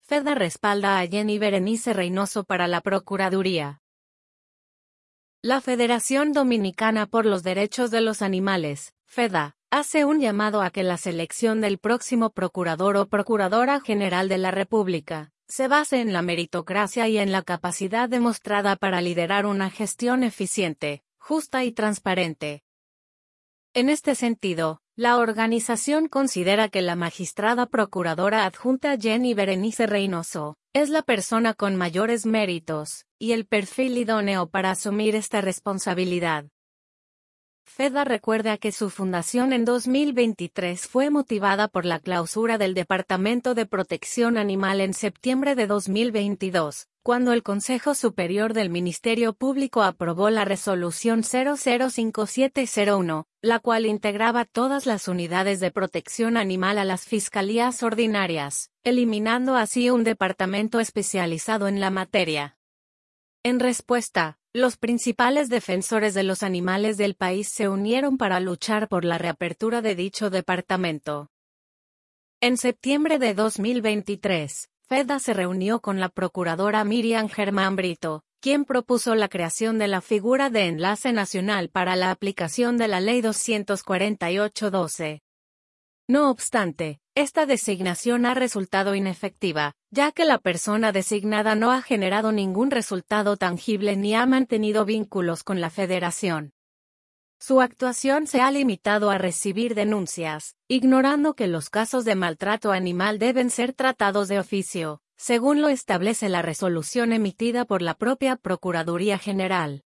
FEDA respalda a Jenny Berenice Reynoso para la Procuraduría. La Federación Dominicana por los Derechos de los Animales, FEDA, hace un llamado a que la selección del próximo Procurador o Procuradora General de la República se base en la meritocracia y en la capacidad demostrada para liderar una gestión eficiente, justa y transparente. En este sentido, la organización considera que la magistrada procuradora adjunta Jenny Berenice Reynoso es la persona con mayores méritos y el perfil idóneo para asumir esta responsabilidad. FEDA recuerda que su fundación en 2023 fue motivada por la clausura del Departamento de Protección Animal en septiembre de 2022, cuando el Consejo Superior del Ministerio Público aprobó la Resolución 005701, la cual integraba todas las unidades de protección animal a las fiscalías ordinarias, eliminando así un departamento especializado en la materia. En respuesta, los principales defensores de los animales del país se unieron para luchar por la reapertura de dicho departamento. En septiembre de 2023, FEDA se reunió con la procuradora Miriam Germán Brito, quien propuso la creación de la figura de Enlace Nacional para la aplicación de la Ley 248-12. No obstante, esta designación ha resultado inefectiva, ya que la persona designada no ha generado ningún resultado tangible ni ha mantenido vínculos con la Federación. Su actuación se ha limitado a recibir denuncias, ignorando que los casos de maltrato animal deben ser tratados de oficio, según lo establece la resolución emitida por la propia Procuraduría General.